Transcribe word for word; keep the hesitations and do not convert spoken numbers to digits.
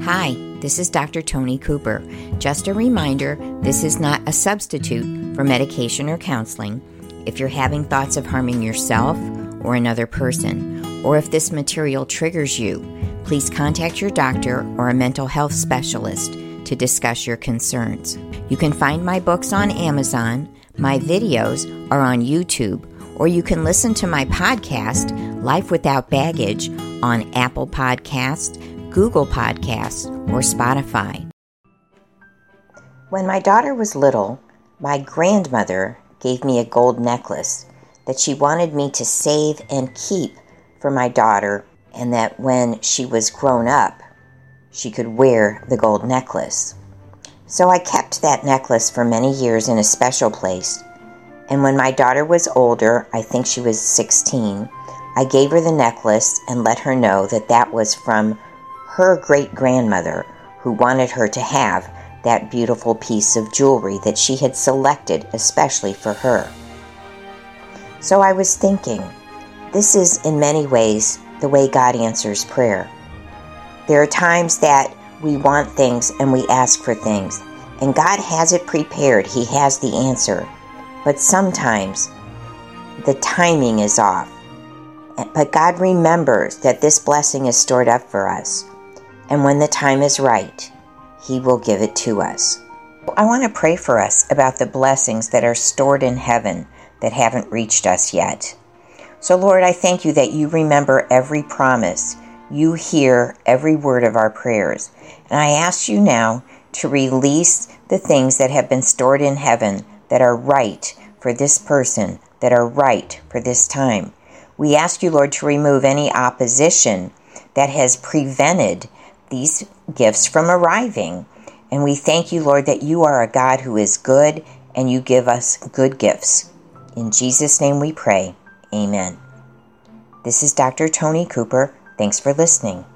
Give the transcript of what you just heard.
Hi, this is Doctor Tony Cooper. Just a reminder, this is not a substitute for medication or counseling. If you're having thoughts of harming yourself or another person, or if this material triggers you, please contact your doctor or a mental health specialist to discuss your concerns. You can find my books on Amazon, my videos are on YouTube, or you can listen to my podcast, Life Without Baggage, on Apple Podcasts, Google Podcasts, or Spotify. When my daughter was little, my grandmother gave me a gold necklace that she wanted me to save and keep for my daughter, and that when she was grown up, she could wear the gold necklace. So I kept that necklace for many years in a special place, and when my daughter was older, I think she was sixteen, I gave her the necklace and let her know that that was from her great-grandmother, who wanted her to have that beautiful piece of jewelry that she had selected especially for her. So I was thinking, this is in many ways the way God answers prayer. There are times that we want things and we ask for things, and God has it prepared. He has the answer. But sometimes the timing is off. But God remembers that this blessing is stored up for us. And when the time is right, He will give it to us. I want to pray for us about the blessings that are stored in heaven that haven't reached us yet. So Lord, I thank you that you remember every promise. You hear every word of our prayers. And I ask you now to release the things that have been stored in heaven that are right for this person, that are right for this time. We ask you, Lord, to remove any opposition that has prevented these gifts from arriving. And we thank you, Lord, that you are a God who is good and you give us good gifts. In Jesus' name we pray. Amen. This is Doctor Tony Cooper. Thanks for listening.